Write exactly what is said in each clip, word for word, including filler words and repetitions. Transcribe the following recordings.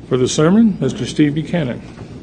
For the sermon, Mister Steve Buchanan.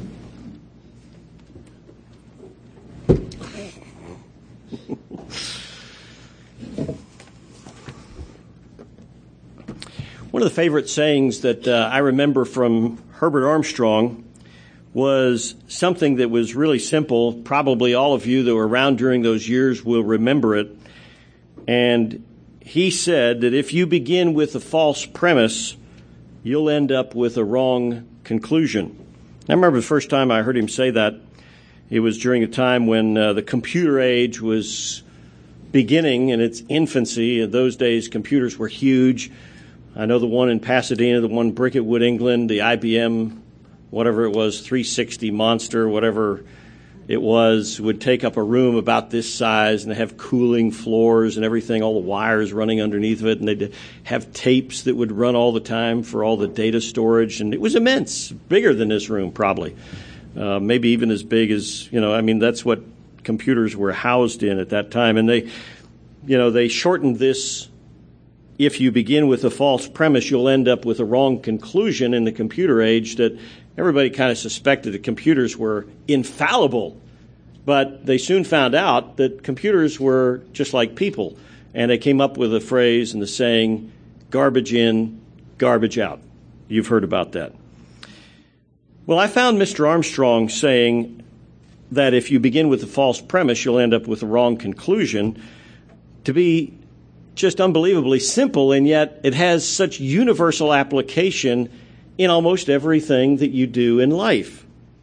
One of the favorite sayings that uh, I remember from Herbert Armstrong was something that was really simple. Probably all of you that were around during those years will remember it. And he said that if you begin with a false premise, you'll end up with a wrong conclusion. I remember the first time I heard him say that, it was during a time when uh, the computer age was beginning in its infancy. In those days, computers were huge. I know the one in Pasadena, the one in Bricketwood, England, the I B M, whatever it was, three sixty Monster, whatever it was, would take up a room about this size and have cooling floors and everything, all the wires running underneath of it, and they'd have tapes that would run all the time for all the data storage, and it was immense, bigger than this room probably, uh, maybe even as big as, you know, I mean, that's what computers were housed in at that time, and they, you know, they shortened this. If you begin with a false premise, you'll end up with a wrong conclusion in the computer age, that everybody kind of suspected that computers were infallible. But they soon found out that computers were just like people. And they came up with a phrase and the saying, garbage in, garbage out. You've heard about that. Well, I found Mister Armstrong saying that if you begin with a false premise, you'll end up with a wrong conclusion to be just unbelievably simple, and yet it has such universal application in almost everything that you do in life.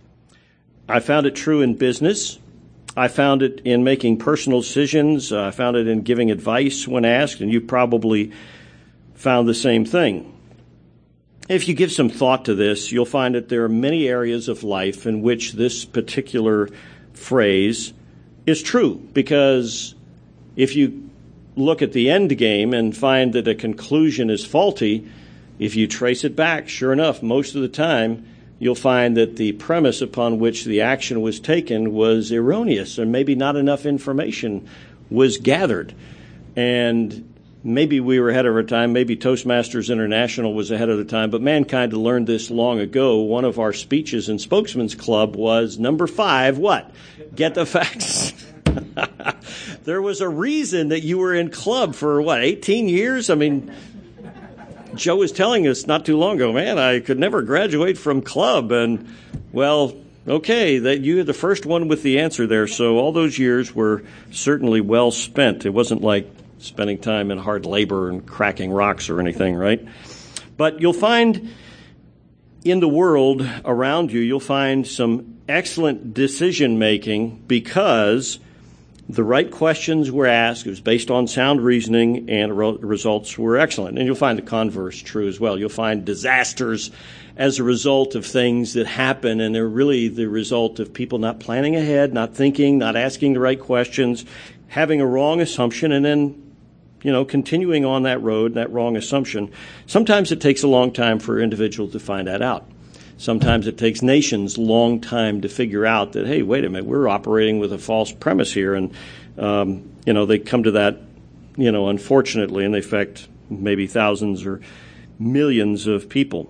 I found it true in business. I found it in making personal decisions. I found it in giving advice when asked, and you probably found the same thing. If you give some thought to this, you'll find that there are many areas of life in which this particular phrase is true, because if you look at the end game and find that a conclusion is faulty, if you trace it back, sure enough, most of the time, you'll find that the premise upon which the action was taken was erroneous, or maybe not enough information was gathered. And maybe we were ahead of our time, maybe Toastmasters International was ahead of the time, but mankind had learned this long ago. One of our speeches in Spokesman's Club was number five, what? Get the facts. There was a reason that you were in club for, what, eighteen years? I mean, Joe was telling us not too long ago, man, I could never graduate from club. And, well, okay, that you were the first one with the answer there. So all those years were certainly well spent. It wasn't like spending time in hard labor and cracking rocks or anything, right? But you'll find in the world around you, you'll find some excellent decision-making because the right questions were asked. It was based on sound reasoning, and re- results were excellent. And you'll find the converse true as well. You'll find disasters as a result of things that happen, and they're really the result of people not planning ahead, not thinking, not asking the right questions, having a wrong assumption, and then, you know, continuing on that road, that wrong assumption. Sometimes it takes a long time for individuals to find that out. Sometimes it takes nations a long time to figure out that, hey, wait a minute, we're operating with a false premise here. And, um, you know, they come to that, you know, unfortunately, and they affect maybe thousands or millions of people.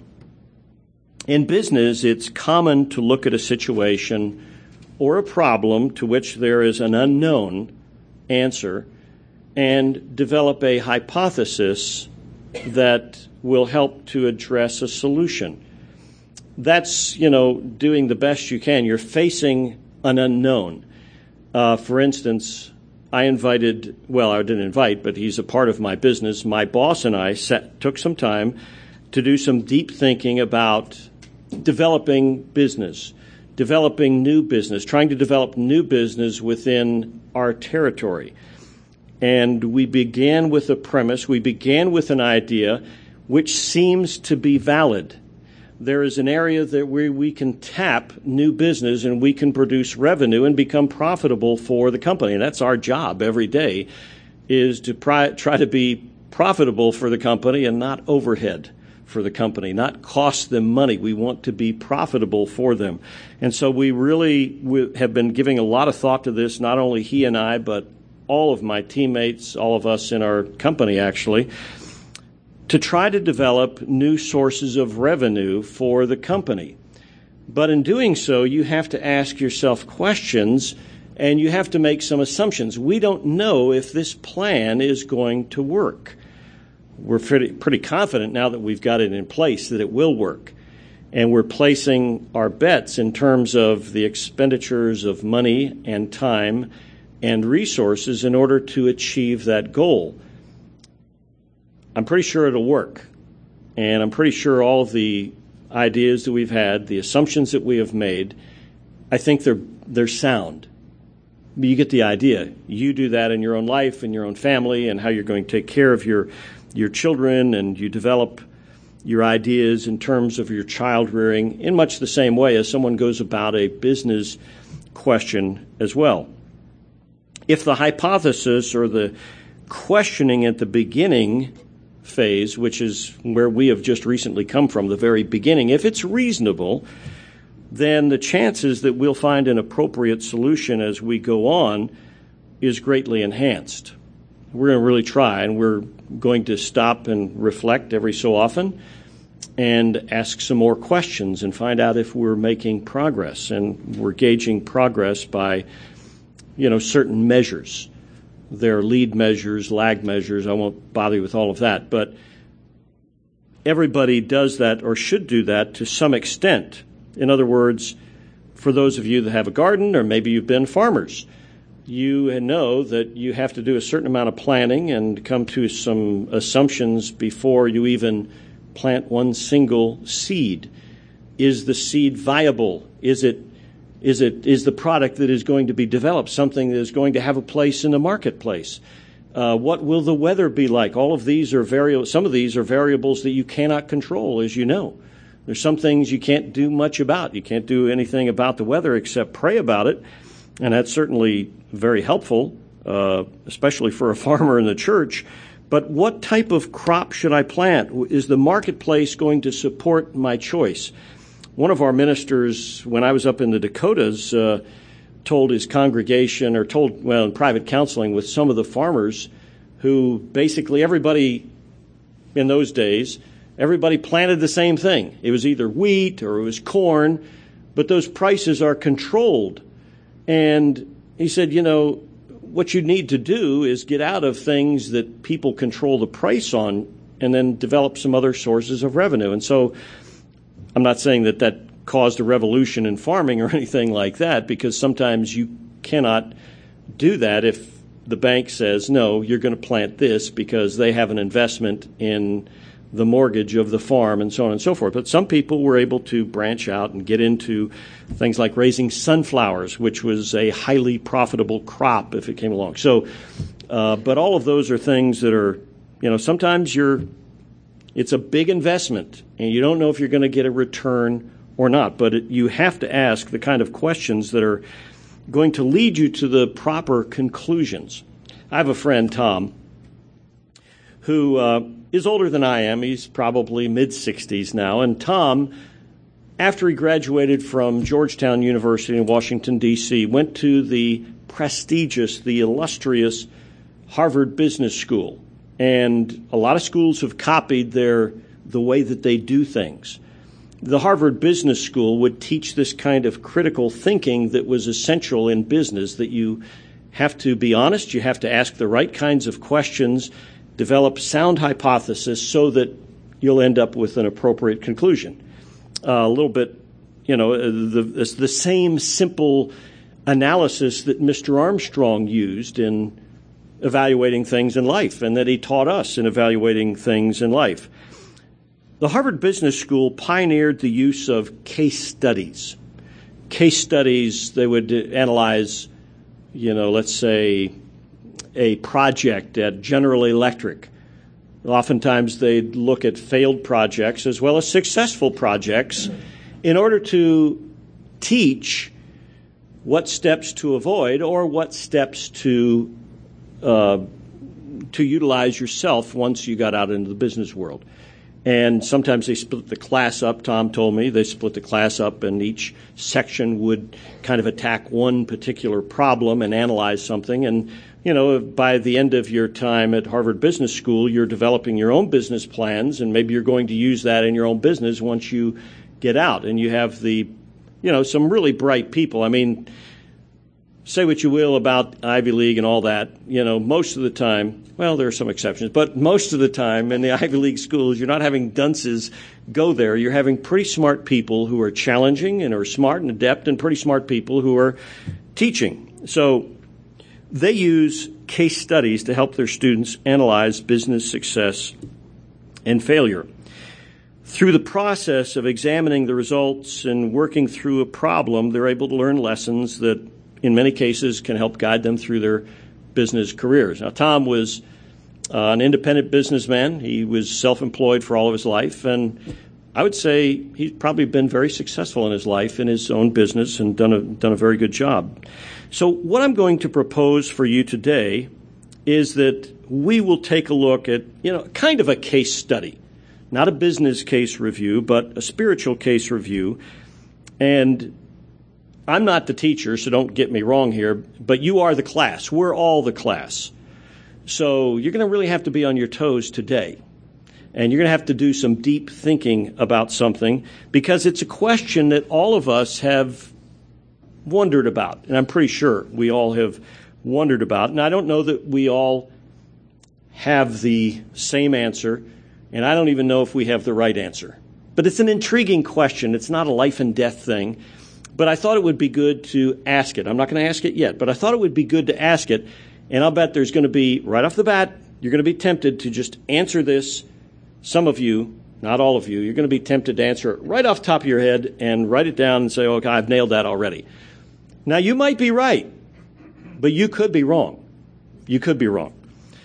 In business, it's common to look at a situation or a problem to which there is an unknown answer and develop a hypothesis that will help to address a solution. That's, you know, doing the best you can. You're facing an unknown. Uh, for instance, I invited, well, I didn't invite, but he's a part of my business. My boss and I sat, took some time to do some deep thinking about developing business, developing new business, trying to develop new business within our territory. And we began with a premise. We began with an idea which seems to be valid. There is an area that where we can tap new business and we can produce revenue and become profitable for the company. And that's our job every day, is to try, try to be profitable for the company and not overhead for the company, not cost them money. We want to be profitable for them. And so we really we have been giving a lot of thought to this, not only he and I, but all of my teammates, all of us in our company actually. to try to develop new sources of revenue for the company. But in doing so, you have to ask yourself questions and you have to make some assumptions. We don't know if this plan is going to work. We're pretty, pretty confident now that we've got it in place that it will work. And we're placing our bets in terms of the expenditures of money and time and resources in order to achieve that goal. I'm pretty sure it'll work. And I'm pretty sure all of the ideas that we've had, the assumptions that we have made, I think they're they're sound. You get the idea. You do that in your own life, in your own family, and how you're going to take care of your your children, and you develop your ideas in terms of your child rearing in much the same way as someone goes about a business question as well. If the hypothesis or the questioning at the beginning phase, which is where we have just recently come from, the very beginning, if it's reasonable, then the chances that we'll find an appropriate solution as we go on is greatly enhanced. We're going to really try, and we're going to stop and reflect every so often and ask some more questions and find out if we're making progress. And we're gauging progress by, you know, certain measures. There are lead measures, lag measures. I won't bother you with all of that. But everybody does that or should do that to some extent. In other words, for those of you that have a garden, or maybe you've been farmers, you know that you have to do a certain amount of planning and come to some assumptions before you even plant one single seed. Is the seed viable? Is it Is it is the product that is going to be developed something that is going to have a place in the marketplace? Uh, what will the weather be like? All of these are vari- Some of these are variables that you cannot control, as you know. There's some things you can't do much about. You can't do anything about the weather except pray about it, and that's certainly very helpful, uh, especially for a farmer in the church. But what type of crop should I plant? Is the marketplace going to support my choice? One of our ministers, when I was up in the Dakotas, uh, told his congregation, or told, well, in private counseling with some of the farmers, who basically everybody in those days, everybody planted the same thing. It was either wheat or it was corn, but those prices are controlled. And he said, you know, what you need to do is get out of things that people control the price on and then develop some other sources of revenue. And so I'm not saying that that caused a revolution in farming or anything like that, because sometimes you cannot do that if the bank says, no, you're going to plant this because they have an investment in the mortgage of the farm and so on and so forth. But some people were able to branch out and get into things like raising sunflowers, which was a highly profitable crop if it came along. So, uh, but all of those are things that are, you know, sometimes you're, it's a big investment and you don't know if you're going to get a return or not. But it, you have to ask the kind of questions that are going to lead you to the proper conclusions. I have a friend, Tom, who uh, is older than I am. He's probably mid-sixties now. And Tom, after he graduated from Georgetown University in Washington, D C, went to the prestigious, the illustrious Harvard Business School. And a lot of schools have copied their the way that they do things. The Harvard Business School would teach this kind of critical thinking that was essential in business, that you have to be honest, you have to ask the right kinds of questions, develop sound hypothesis so that you'll end up with an appropriate conclusion. Uh, a little bit, you know, the, the same simple analysis that Mister Armstrong used in evaluating things in life, and that he taught us in evaluating things in life. The Harvard Business School pioneered the use of case studies. Case studies, they would analyze, you know, let's say, a project at General Electric. Oftentimes they'd look at failed projects as well as successful projects in order to teach what steps to avoid or what steps to uh, to utilize yourself once you got out into the business world. And sometimes they split the class up. Tom told me they split the class up, and each section would kind of attack one particular problem and analyze something. And, you know, by the end of your time at Harvard Business School, you're developing your own business plans, and maybe you're going to use that in your own business once you get out. And you have the, you know, some really bright people. I mean, say what you will about Ivy League and all that, you know, most of the time, well, there are some exceptions, but most of the time in the Ivy League schools, you're not having dunces go there. You're having pretty smart people who are challenging and are smart and adept, and pretty smart people who are teaching. So they use case studies to help their students analyze business success and failure. Through the process of examining the results and working through a problem, they're able to learn lessons that in many cases can help guide them through their business careers. Now, Tom was uh, an independent businessman. He was self-employed for all of his life, and I would say he's probably been very successful in his life, in his own business, and done a, done a very good job. So what I'm going to propose for you today is that we will take a look at, you know, kind of a case study, not a business case review, but a spiritual case review. And I'm not the teacher, so don't get me wrong here, but you are the class. We're all the class. So you're going to really have to be on your toes today. And you're going to have to do some deep thinking about something, because it's a question that all of us have wondered about. And I'm pretty sure we all have wondered about. And I don't know that we all have the same answer, and I don't even know if we have the right answer. But it's an intriguing question. It's not a life and death thing. But I thought it would be good to ask it. I'm not going to ask it yet, but I thought it would be good to ask it. And I'll bet there's going to be, right off the bat, you're going to be tempted to just answer this. Some of you, not all of you, you're going to be tempted to answer it right off the top of your head and write it down and say, okay, I've nailed that already. Now, you might be right, but you could be wrong. You could be wrong.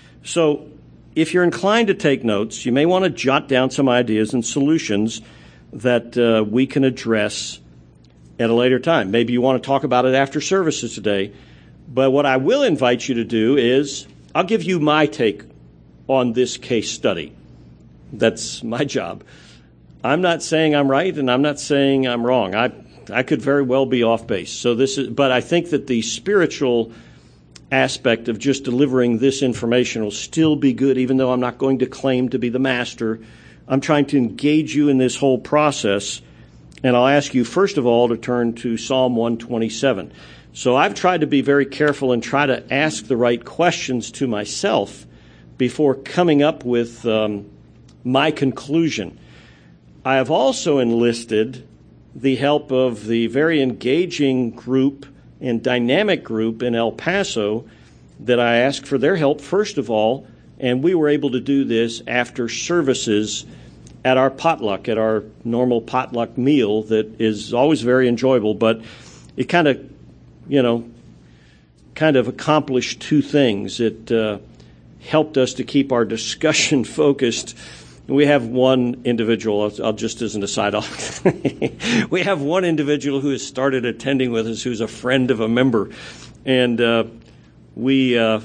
So if you're inclined to take notes, you may want to jot down some ideas and solutions that uh, we can address at a later time. Maybe you want to talk about it after services today. But what I will invite you to do is, I'll give you my take on this case study. That's my job. I'm not saying I'm right, and I'm not saying I'm wrong. I I could very well be off base. So this is, but I think that the spiritual aspect of just delivering this information will still be good, even though I'm not going to claim to be the master. I'm trying to engage you in this whole process. And I'll ask you, first of all, to turn to Psalm one twenty-seven. So I've tried to be very careful and try to ask the right questions to myself before coming up with um, my conclusion. I have also enlisted the help of the very engaging group and dynamic group in El Paso that I asked for their help, first of all, and we were able to do this after services at our potluck, at our normal potluck meal that is always very enjoyable, but it kind of, you know, kind of accomplished two things. It uh, helped us to keep our discussion focused. We have one individual, I'll, I'll just as an aside, I'll we have one individual who has started attending with us who's a friend of a member, and uh, we uh,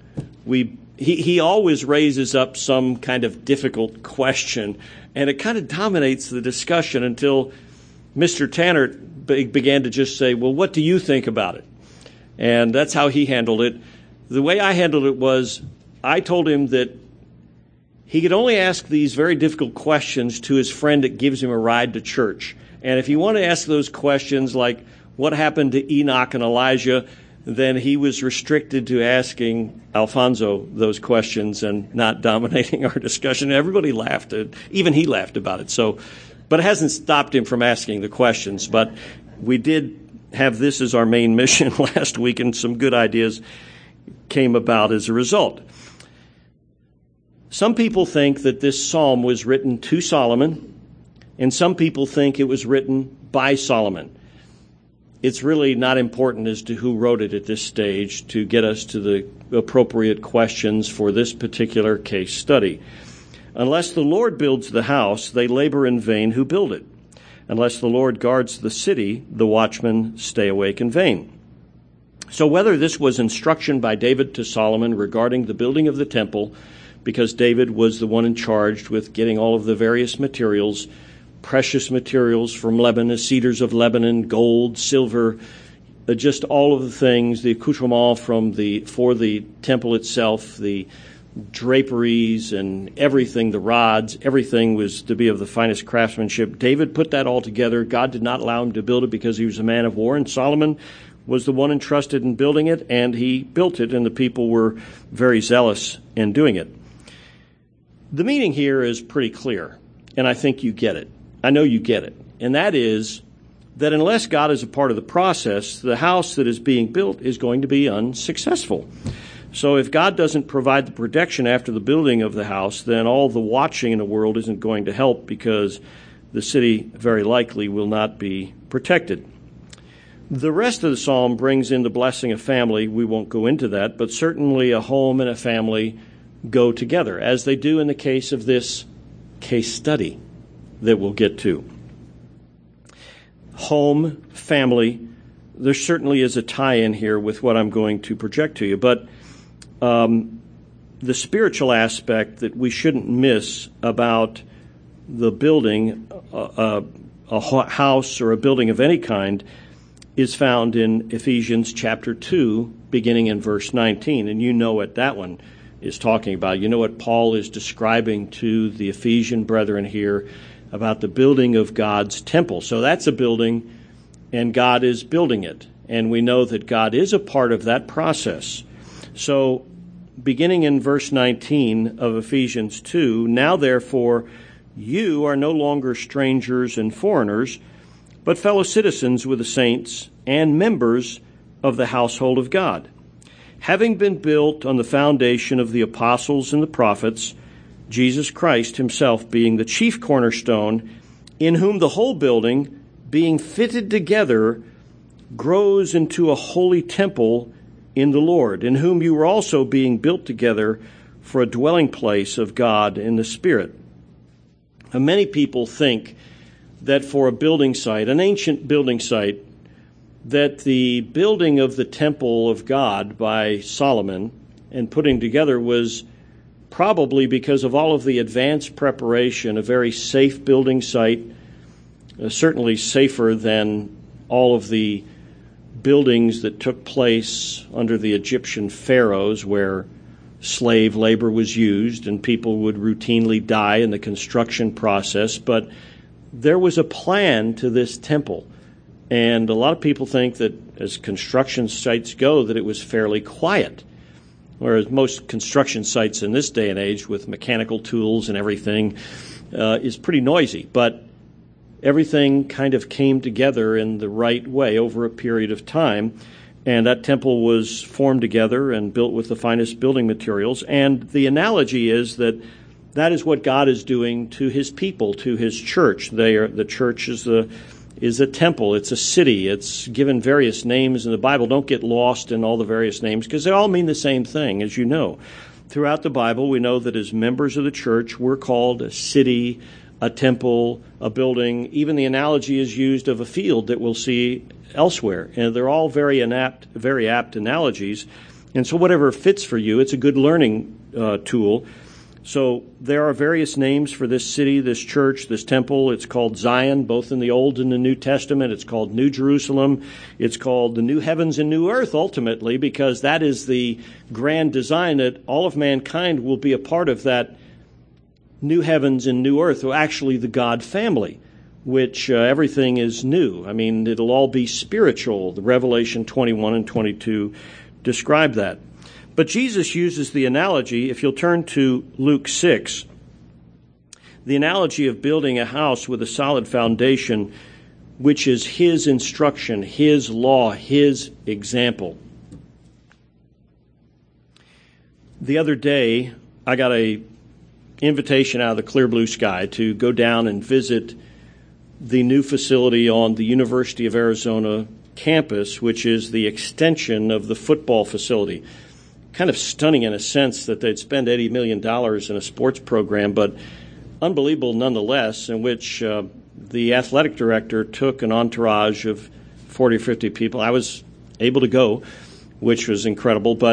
we he, he always raises up some kind of difficult question, and it kind of dominates the discussion until Mister Tanner be- began to just say, well, what do you think about it? And that's how he handled it. The way I handled it was, I told him that he could only ask these very difficult questions to his friend that gives him a ride to church. And if he wanted to ask those questions like, what happened to Enoch and Elijah, then he was restricted to asking Alfonso those questions and not dominating our discussion. Everybody laughed. Even he laughed about it. So, but it hasn't stopped him from asking the questions. But we did have this as our main mission last week, and some good ideas came about as a result. Some people think that this psalm was written to Solomon, and some people think it was written by Solomon. It's really not important as to who wrote it at this stage to get us to the appropriate questions for this particular case study. Unless the Lord builds the house, they labor in vain who build it. Unless the Lord guards the city, the watchmen stay awake in vain. So whether this was instruction by David to Solomon regarding the building of the temple, because David was the one in charge with getting all of the various materials, precious materials from Lebanon, cedars of Lebanon, gold, silver, uh, just all of the things, the accoutrement from the for the temple itself, the draperies and everything, the rods, everything was to be of the finest craftsmanship. David put that all together. God did not allow him to build it because he was a man of war, and Solomon was the one entrusted in building it, and he built it, and the people were very zealous in doing it. The meaning here is pretty clear, and I think you get it. I know you get it, and that is that unless God is a part of the process, the house that is being built is going to be unsuccessful. So if God doesn't provide the protection after the building of the house, then all the watching in the world isn't going to help, because the city very likely will not be protected. The rest of the psalm brings in the blessing of family. We won't go into that, but certainly a home and a family go together, as they do in the case of this case study that we'll get to. Home, family, there certainly is a tie-in here with what I'm going to project to you, but Um, the spiritual aspect that we shouldn't miss about the building, uh, a, a house or a building of any kind, is found in Ephesians chapter two, beginning in verse nineteen. And you know what that one is talking about. You know what Paul is describing to the Ephesian brethren here about the building of God's temple. So that's a building, and God is building it. And we know that God is a part of that process. So, beginning in verse nineteen of Ephesians two, now therefore you are no longer strangers and foreigners, but fellow citizens with the saints and members of the household of God, having been built on the foundation of the apostles and the prophets, Jesus Christ himself being the chief cornerstone, in whom the whole building, being fitted together, grows into a holy temple in the Lord, in whom you are also being built together for a dwelling place of God in the Spirit. Now, many people think that for a building site, an ancient building site, that the building of the temple of God by Solomon and putting together was probably, because of all of the advanced preparation, a very safe building site, uh, certainly safer than all of the buildings that took place under the Egyptian pharaohs, where slave labor was used and people would routinely die in the construction process. But there was a plan to this temple, and a lot of people think that, as construction sites go, that it was fairly quiet, whereas most construction sites in this day and age, with mechanical tools and everything, uh, is pretty noisy. But everything kind of came together in the right way over a period of time, and that temple was formed together and built with the finest building materials. And the analogy is that that is what God is doing to his people, to his church. They are, the church is a, is a temple. It's a city. It's given various names in the Bible. Don't get lost in all the various names, because they all mean the same thing, as you know. Throughout the Bible, we know that as members of the church, we're called a city, a temple, a building. Even the analogy is used of a field that we'll see elsewhere. And they're all very inapt, very apt analogies. And so whatever fits for you, it's a good learning uh, tool. So there are various names for this city, this church, this temple. It's called Zion, both in the Old and the New Testament. It's called New Jerusalem. It's called the new heavens and new earth, ultimately, because that is the grand design that all of mankind will be a part of, that new heavens and new earth, or actually the God family, which uh, everything is new. I mean, it'll all be spiritual. The Revelation twenty-one and twenty-two describe that. But Jesus uses the analogy, if you'll turn to Luke six, the analogy of building a house with a solid foundation, which is his instruction, his law, his example. The other day, I got a invitation out of the clear blue sky to go down and visit the new facility on the University of Arizona campus, which is the extension of the football facility. Kind of stunning in a sense that they'd spend eighty million dollars in a sports program, but unbelievable nonetheless, in which uh, the athletic director took an entourage of forty or fifty people. I was able to go, which was incredible, but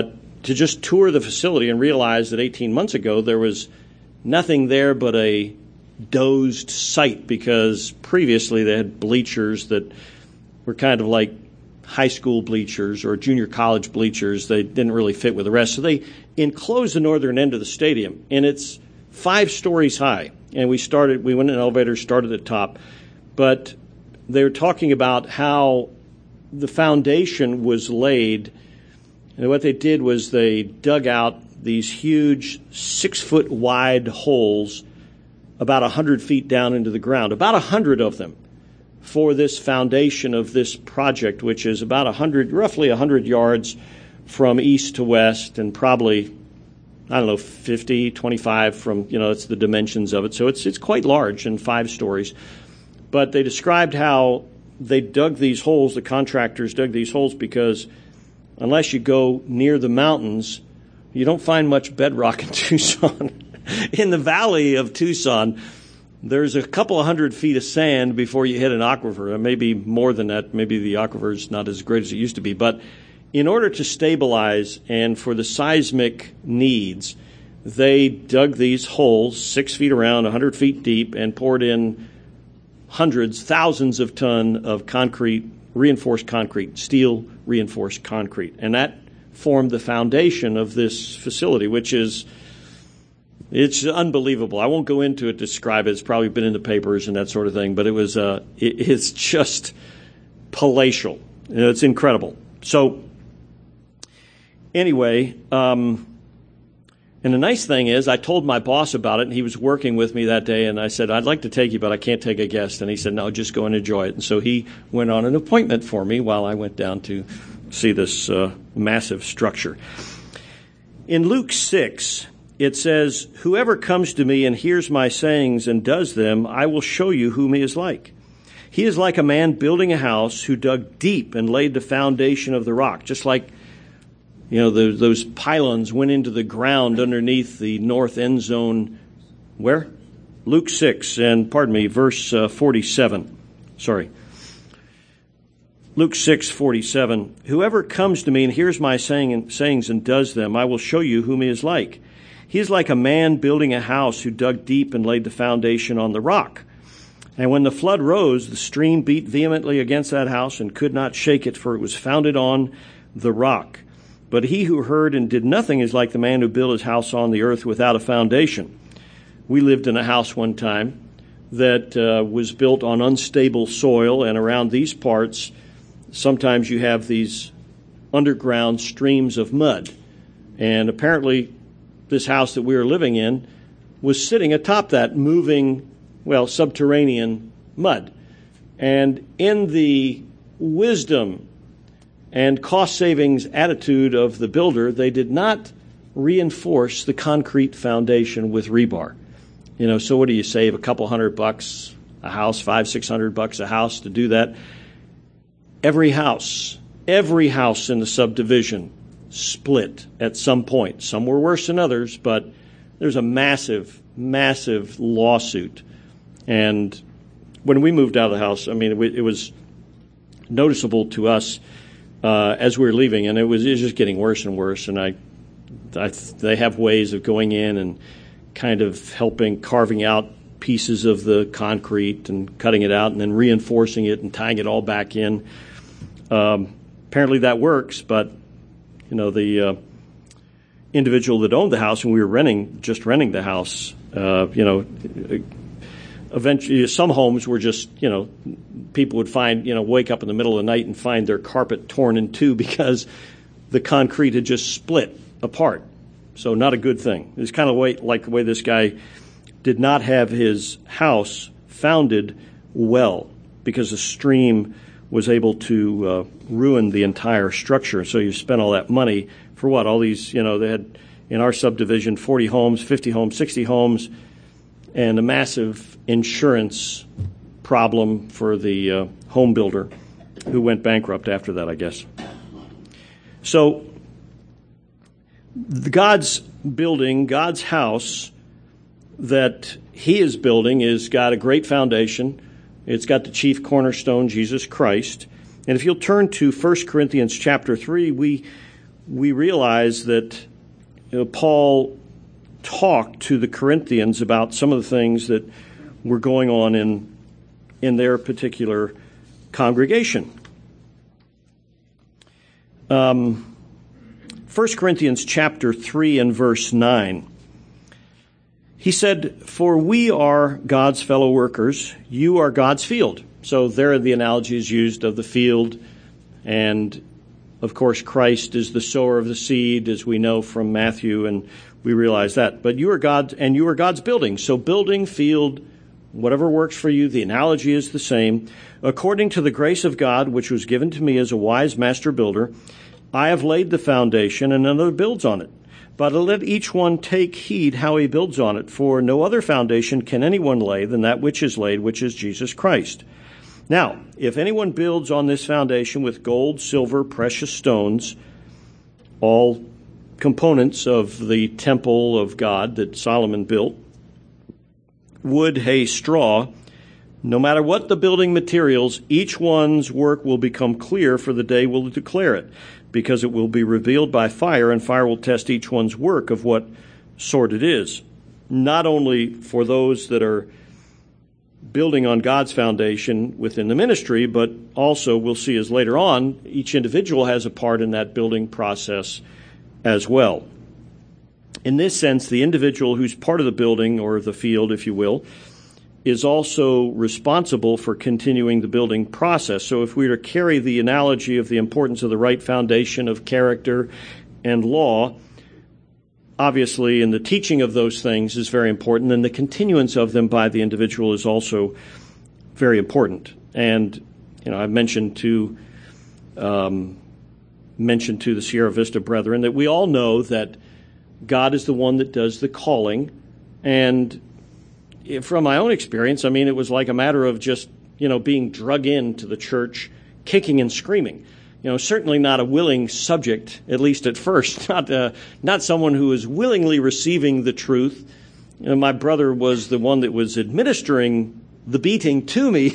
to just tour the facility and realize that eighteen months ago there was nothing there but a dozed site, because previously they had bleachers that were kind of like high school bleachers or junior college bleachers. They didn't really fit with the rest. So they enclosed the northern end of the stadium, and it's five stories high. And we started, we went in an elevator, started at the top. But they were talking about how the foundation was laid. And what they did was they dug out these huge six-foot wide holes about one hundred feet down into the ground, about one hundred of them, for this foundation of this project, which is about one hundred, roughly one hundred yards from east to west, and probably, I don't know, fifty, twenty-five from, you know, it's the dimensions of it. So it's it's quite large and five stories. But they described how they dug these holes, the contractors dug these holes, because unless you go near the mountains, you don't find much bedrock in Tucson. In the valley of Tucson, there's a couple of hundred feet of sand before you hit an aquifer. Maybe more than that. Maybe the aquifer is not as great as it used to be. But in order to stabilize and for the seismic needs, they dug these holes six feet around, one hundred feet deep, and poured in hundreds, thousands of ton of concrete, reinforced concrete, steel reinforced concrete. And that formed the foundation of this facility, which is, it's unbelievable. I won't go into it to describe it. It's probably been in the papers and that sort of thing, but it was, uh, it, it's just palatial. You know, it's incredible. So anyway, um, and the nice thing is I told my boss about it, and he was working with me that day, and I said, I'd like to take you, but I can't take a guest. And he said, no, just go and enjoy it. And so he went on an appointment for me while I went down to see this uh, massive structure. In Luke six, it says, whoever comes to me and hears my sayings and does them, I will show you whom he is like. He is like a man building a house who dug deep and laid the foundation of the rock, just like, you know, the, those pylons went into the ground underneath the north end zone. Where? Luke six, and pardon me, verse uh, forty-seven. Sorry. Luke six, forty-seven. Whoever comes to me and hears my saying and, sayings and does them, I will show you whom he is like. He is like a man building a house who dug deep and laid the foundation on the rock. And when the flood rose, the stream beat vehemently against that house and could not shake it, for it was founded on the rock. But he who heard and did nothing is like the man who built his house on the earth without a foundation. We lived in a house one time that uh, was built on unstable soil, and around these parts, sometimes you have these underground streams of mud. And apparently, this house that we were living in was sitting atop that moving, well, subterranean mud. And in the wisdom and cost savings attitude of the builder, they did not reinforce the concrete foundation with rebar. You know, so what do you save? A couple hundred bucks a house, five, six hundred bucks a house to do that? Every house, every house in the subdivision split at some point. Some were worse than others, but there's a massive, massive lawsuit. And when we moved out of the house, I mean, it, it was noticeable to us uh, as we were leaving, and it was, it was just getting worse and worse. And I, I, they have ways of going in and kind of helping carving out pieces of the concrete and cutting it out and then reinforcing it and tying it all back in. Um, apparently that works, but you know, the uh, individual that owned the house, and we were renting, just renting the house, uh, you know, eventually some homes were just, you know, people would find, you know, wake up in the middle of the night and find their carpet torn in two because the concrete had just split apart. So not a good thing. It's kind of way, like the way this guy did not have his house founded well, because the stream was able to uh, ruin the entire structure. So you spent all that money for what? All these, you know, they had in our subdivision forty homes, fifty homes, sixty homes, and a massive insurance problem for the uh, home builder who went bankrupt after that, I guess. So God's building, God's house that he is building is got a great foundation. It's got the chief cornerstone, Jesus Christ. And if you'll turn to First Corinthians chapter three, we we realize that you know, Paul talked to the Corinthians about some of the things that were going on in in their particular congregation. Um, First Corinthians chapter three and verse nine. He said, "For we are God's fellow workers, you are God's field." So there the analogy is used of the field, and of course Christ is the sower of the seed, as we know from Matthew, and we realize that. But you are God, and you are God's building. So building, field, whatever works for you, the analogy is the same. "According to the grace of God, which was given to me as a wise master builder, I have laid the foundation, and another builds on it. But let each one take heed how he builds on it, for no other foundation can anyone lay than that which is laid, which is Jesus Christ. Now, if anyone builds on this foundation with gold, silver, precious stones," all components of the temple of God that Solomon built, "wood, hay, straw, no matter what the building materials, each one's work will become clear, for the day will declare it, because it will be revealed by fire, and fire will test each one's work of what sort it is." Not only for those that are building on God's foundation within the ministry, but also we'll see as later on, each individual has a part in that building process as well. In this sense, the individual who's part of the building, or the field, if you will, is also responsible for continuing the building process. So if we were to carry the analogy of the importance of the right foundation of character and law, obviously, in the teaching of those things is very important, and the continuance of them by the individual is also very important. And, you know, I've mentioned to um, mentioned to the Sierra Vista brethren that we all know that God is the one that does the calling. And from my own experience, I mean, it was like a matter of just, you know, being drug into the church, kicking and screaming. You know, certainly not a willing subject, at least at first, not uh, not someone who was willingly receiving the truth. You know, my brother was the one that was administering the beating to me,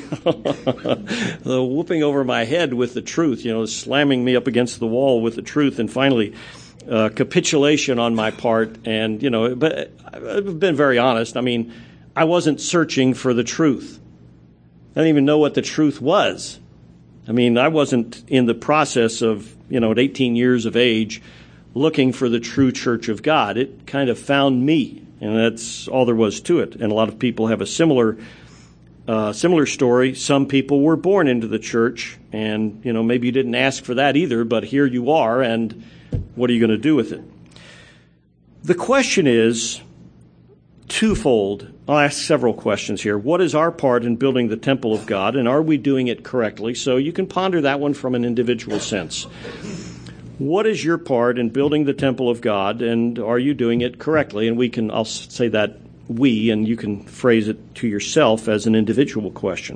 the whooping over my head with the truth, you know, slamming me up against the wall with the truth, and finally uh, capitulation on my part. And, you know, but I've been very honest. I mean, I wasn't searching for the truth. I didn't even know what the truth was. I mean, I wasn't in the process of, you know, at eighteen years of age, looking for the true church of God. It kind of found me, and that's all there was to it. And a lot of people have a similar uh, similar story. Some people were born into the church, and, you know, maybe you didn't ask for that either, but here you are, and what are you going to do with it? The question is twofold. I'll ask several questions here. What is our part in building the temple of God, and are we doing it correctly? So you can ponder that one from an individual sense. What is your part in building the temple of God, and are you doing it correctly? And we can, I'll say that we, and you can phrase it to yourself as an individual question.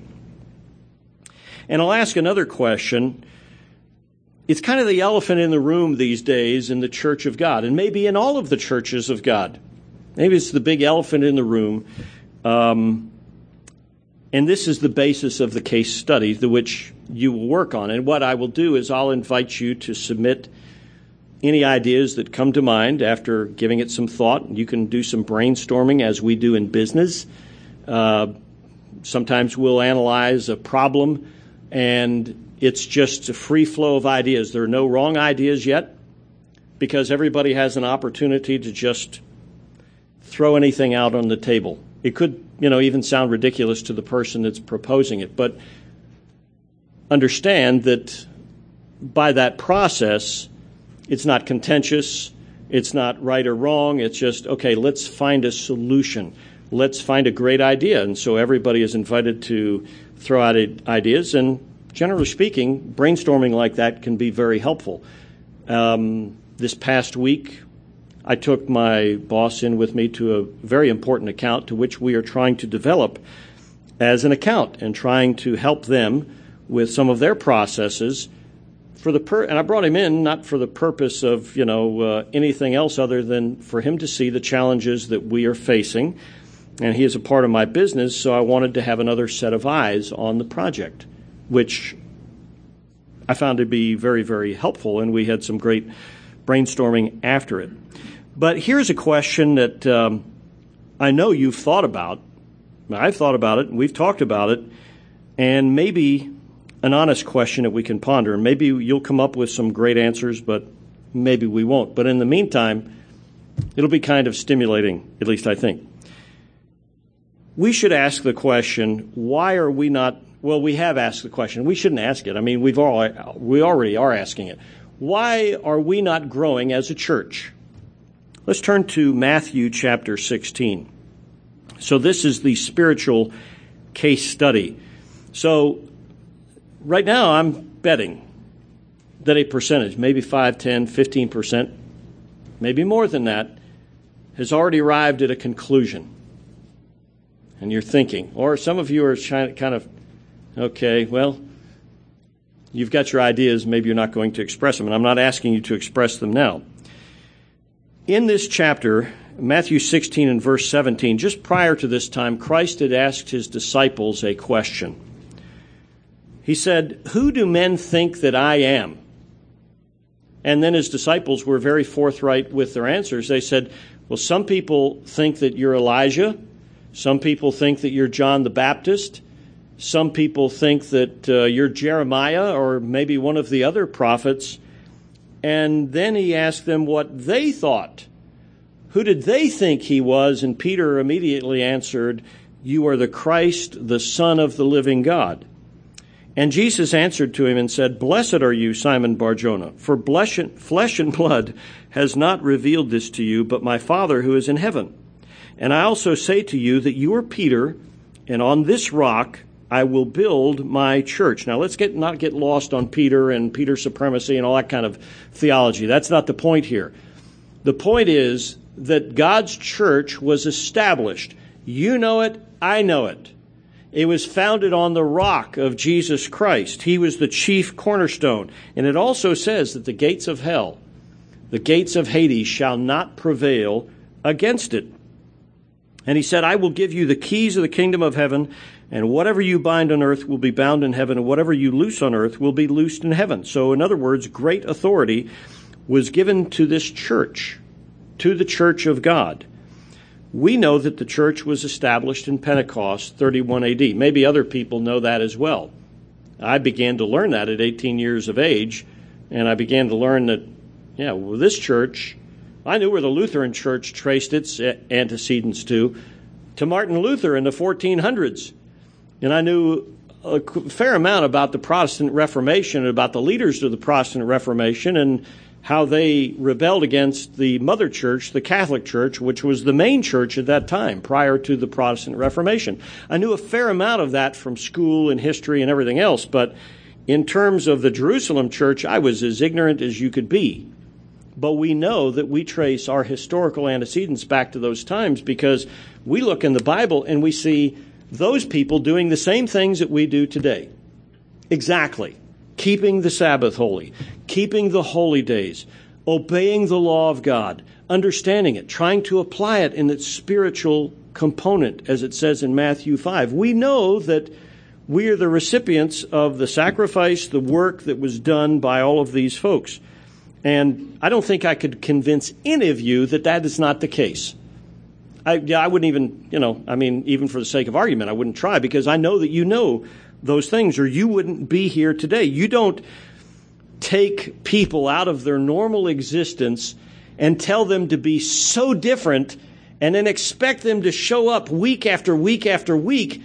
And I'll ask another question. It's kind of the elephant in the room these days in the church of God, and maybe in all of the churches of God. Maybe it's the big elephant in the room. Um, and this is the basis of the case study, the which you will work on. And what I will do is I'll invite you to submit any ideas that come to mind after giving it some thought. You can do some brainstorming as we do in business. Uh, sometimes we'll analyze a problem, and it's just a free flow of ideas. There are no wrong ideas yet, because everybody has an opportunity to just throw anything out on the table. It could, you know, even sound ridiculous to the person that's proposing it, but understand that by that process, it's not contentious, it's not right or wrong, it's just, okay, let's find a solution. Let's find a great idea. And so everybody is invited to throw out ideas, and generally speaking, brainstorming like that can be very helpful. Um, this past week, I took my boss in with me to a very important account to which we are trying to develop as an account and trying to help them with some of their processes for the per- and I brought him in not for the purpose of, you know, uh, anything else other than for him to see the challenges that we are facing. And he is a part of my business, so I wanted to have another set of eyes on the project, which I found to be very, very helpful. And we had some great brainstorming after it. But here's a question that um, I know you've thought about. I've thought about it, and we've talked about it, and maybe an honest question that we can ponder. And maybe you'll come up with some great answers, but maybe we won't. But in the meantime, it'll be kind of stimulating, at least I think. We should ask the question, why are we not, well, we have asked the question. We shouldn't ask it. I mean, we've all, we already are asking it. Why are we not growing as a church? Let's turn to Matthew chapter sixteen. So this is the spiritual case study. So right now I'm betting that a percentage, maybe five, ten, fifteen percent, maybe more than that, has already arrived at a conclusion. And you're thinking, or some of you are trying to kind of, okay, well, you've got your ideas, maybe you're not going to express them, and I'm not asking you to express them now. In this chapter, Matthew sixteen and verse seventeen, just prior to this time, Christ had asked his disciples a question. He said, "Who do men think that I am?" And then his disciples were very forthright with their answers. They said, well, some people think that you're Elijah. Some people think that you're John the Baptist. Some people think that uh, you're Jeremiah or maybe one of the other prophets. And then he asked them what they thought. Who did they think he was? And Peter immediately answered, "You are the Christ, the Son of the living God." And Jesus answered to him and said, "Blessed are you, Simon Bar-Jonah, for flesh and blood has not revealed this to you, but my Father who is in heaven. And I also say to you that you are Peter, and on this rock I will build my church." Now let's get not get lost on Peter and Peter's supremacy and all that kind of theology. That's not the point here. The point is that God's church was established. You know it, I know it. It was founded on the rock of Jesus Christ. He was the chief cornerstone. And it also says that the gates of hell, the gates of Hades, shall not prevail against it. And he said, "I will give you the keys of the kingdom of heaven, and whatever you bind on earth will be bound in heaven, and whatever you loose on earth will be loosed in heaven." So in other words, great authority was given to this church, to the church of God. We know that the church was established in Pentecost, thirty-one A D. Maybe other people know that as well. I began to learn that at eighteen years of age, and I began to learn that, yeah, well, this church, I knew where the Lutheran Church traced its antecedents to, to Martin Luther in the fourteen hundreds. And I knew a fair amount about the Protestant Reformation, about the leaders of the Protestant Reformation, and how they rebelled against the mother church, the Catholic Church, which was the main church at that time, prior to the Protestant Reformation. I knew a fair amount of that from school and history and everything else, but in terms of the Jerusalem church, I was as ignorant as you could be. But we know that we trace our historical antecedents back to those times because we look in the Bible and we see those people doing the same things that we do today. Exactly. Keeping the Sabbath holy, keeping the holy days, obeying the law of God, understanding it, trying to apply it in its spiritual component, as it says in Matthew five. We know that we are the recipients of the sacrifice, the work that was done by all of these folks. And I don't think I could convince any of you that that is not the case. I, yeah, I wouldn't even, you know, I mean, even for the sake of argument, I wouldn't try because I know that you know those things, or you wouldn't be here today. You don't take people out of their normal existence and tell them to be so different and then expect them to show up week after week after week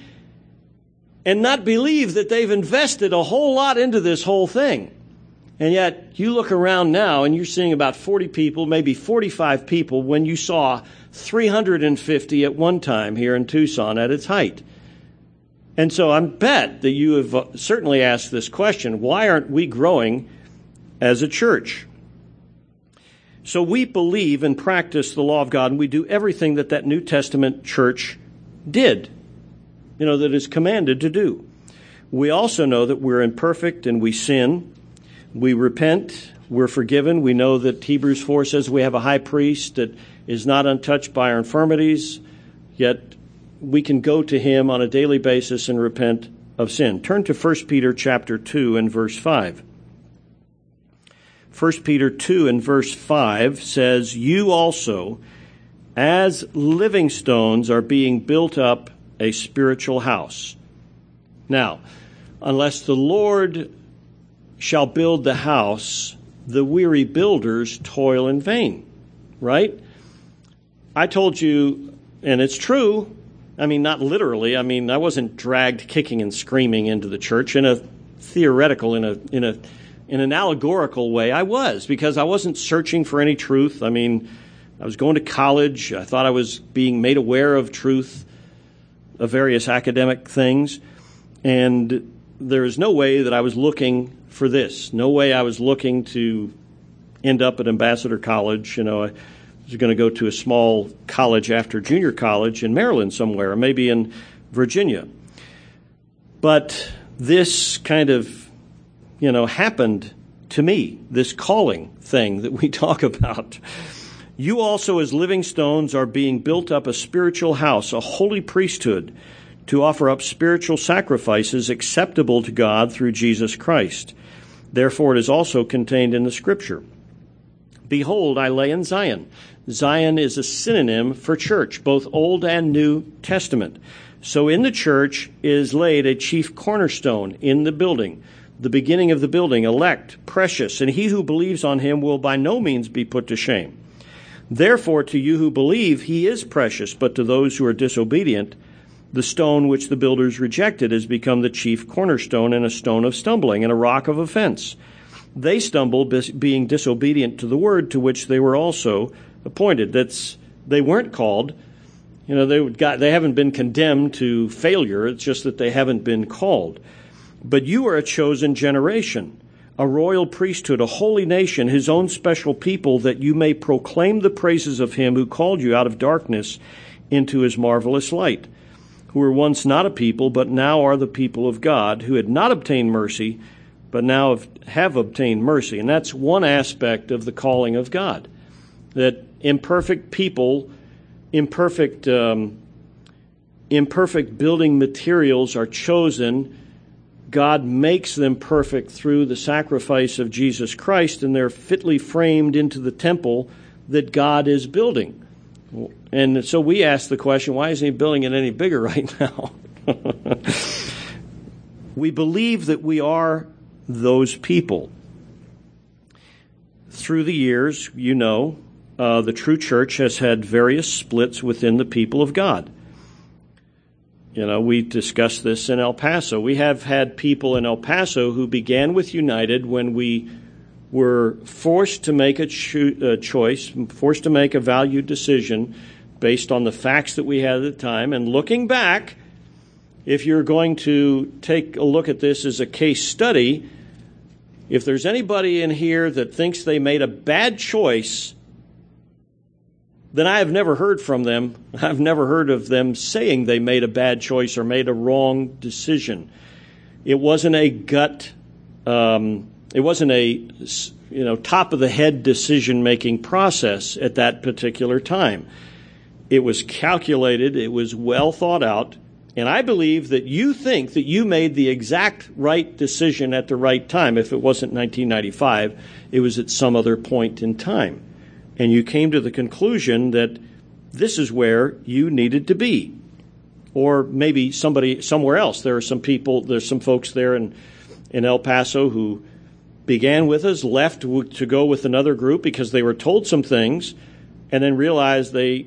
and not believe that they've invested a whole lot into this whole thing. And yet you look around now and you're seeing about forty people, maybe forty-five people, when you saw three hundred fifty at one time here in Tucson at its height. And so I bet that you have certainly asked this question, why aren't we growing as a church? So we believe and practice the law of God, and we do everything that that New Testament church did, you know, that is commanded to do. We also know that we're imperfect and we sin. We repent, we're forgiven. We know that Hebrews four says we have a high priest that is not untouched by our infirmities, yet we can go to him on a daily basis and repent of sin. Turn to First Peter chapter two and verse five. First Peter two and verse five says, "You also, as living stones, are being built up a spiritual house." Now, unless the Lord shall build the house, the weary builders toil in vain, right? I told you, and it's true, I mean, not literally, I mean, I wasn't dragged kicking and screaming into the church. In a theoretical, in a in a in an allegorical way, I was, because I wasn't searching for any truth. I mean, I was going to college. I thought I was being made aware of truth, of various academic things, and there is no way that I was looking for this. No way I was looking to end up at Ambassador College. You know, I was going to go to a small college after junior college in Maryland somewhere, or maybe in Virginia. But this kind of, you know, happened to me, this calling thing that we talk about. "You also, as living stones, are being built up a spiritual house, a holy priesthood, to offer up spiritual sacrifices acceptable to God through Jesus Christ. Therefore, it is also contained in the Scripture. Behold, I lay in Zion." Zion is a synonym for church, both Old and New Testament. So in the church is laid a chief cornerstone in the building, the beginning of the building, elect, precious, and he who believes on him will by no means be put to shame. Therefore, to you who believe, he is precious, but to those who are disobedient, the stone which the builders rejected has become the chief cornerstone, and a stone of stumbling, and a rock of offense. They stumble, being disobedient to the word to which they were also appointed. That's, they weren't called. You know, they got, they haven't been condemned to failure. It's just that they haven't been called. But you are a chosen generation, a royal priesthood, a holy nation, his own special people, that you may proclaim the praises of him who called you out of darkness into his marvelous light, who were once not a people, but now are the people of God, who had not obtained mercy, but now have obtained mercy. And that's one aspect of the calling of God, that imperfect people, imperfect, um, imperfect building materials are chosen. God makes them perfect through the sacrifice of Jesus Christ, and they're fitly framed into the temple that God is building. And so we ask the question, why isn't he building it any bigger right now? We believe that we are those people. Through the years, you know, uh, the true church has had various splits within the people of God. You know, we discussed this in El Paso. We have had people in El Paso who began with United when we were forced to make a, cho- a choice, forced to make a valued decision based on the facts that we had at the time. And looking back, if you're going to take a look at this as a case study, if there's anybody in here that thinks they made a bad choice, then I have never heard from them. I've never heard of them saying they made a bad choice or made a wrong decision. It wasn't a gut, um, it wasn't a, you know, top-of-the-head decision-making process at that particular time. It was calculated, it was well thought out, and I believe that you think that you made the exact right decision at the right time. If it wasn't nineteen ninety-five, it was at some other point in time. And you came to the conclusion that this is where you needed to be. Or maybe somebody somewhere else. There are some people, there's some folks there in, in El Paso who began with us, left to, to go with another group because they were told some things, and then realized they